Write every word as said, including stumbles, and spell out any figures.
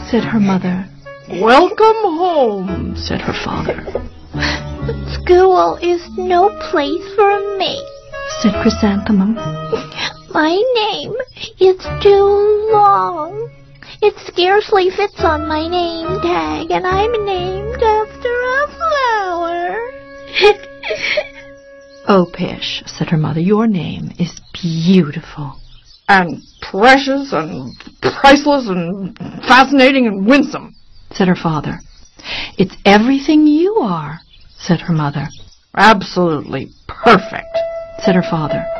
said her mother. Welcome home, said her father. School is no place for me, said Chrysanthemum. My name is too long. It scarcely fits on my name tag, and I'm named after a flower. Oh, Pish, said her mother, your name is beautiful. And precious and priceless and fascinating and winsome, said her father. It's everything you are, said her mother. Absolutely perfect, said her father.